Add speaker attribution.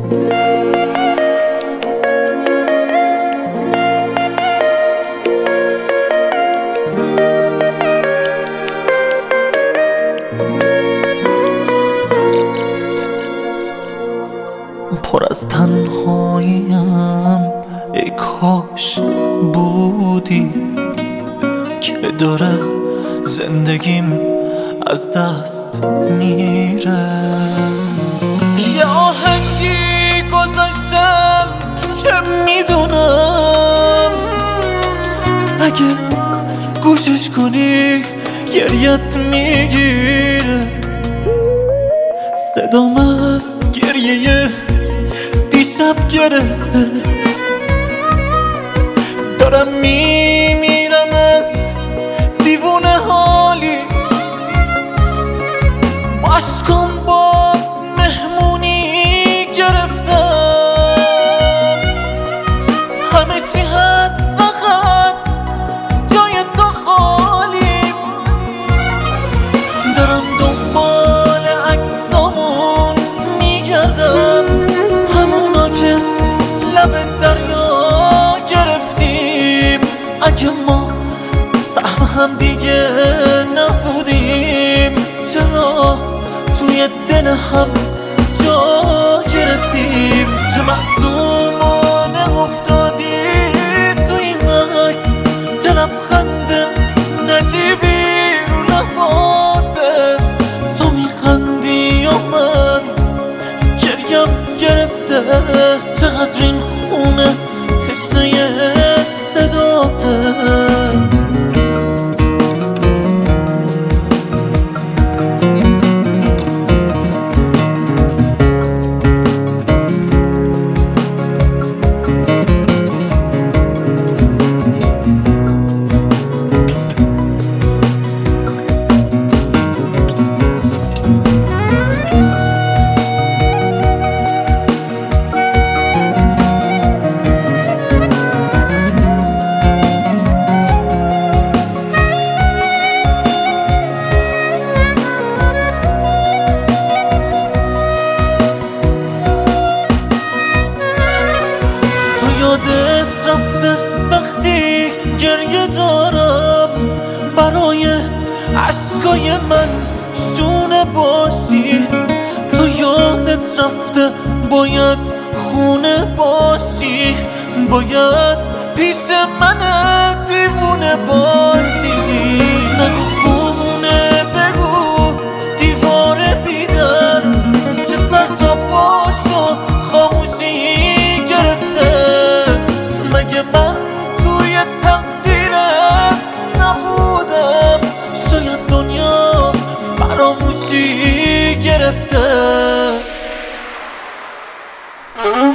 Speaker 1: پر از تنهاییم، ای کاش بودی که داره زندگیم از دست میره. یه آهنگی گذاشتم که میدونم اگه گوشش کنی گریت میگیره. صدام از گریه دیشب گرفته، دارم میمیرم از دیوونه حالی. با عشقم باز مهمونی گرفتم، همه چی هست فقط جای تو خالی. دارم دنبال عکسامون میگردم، همونا که لب دریا گرفتیم. اگه ما سهم هم دیگه نبودیم، چرا توی دل هم جا گرفتیم؟ چه معصومانه افتادی تو این عکس، چه لبخند نجیبی رو لباته. تو میخندی یا من گریم گرفته؟ چقدر این خونه تشنه صداته. یادت رفته وقتی گریه دارم، برای عشقای من شونه باشی. تو یادت رفته باید خونه باشی، باید پیش من دیوونه باشی. نگو خونه، بگو دیوار بیدر که سر تا پاشو خاموشی گرفته. مگه من توی تقدیرت نبودم؟ شاید دنیا فراموشی گرفته.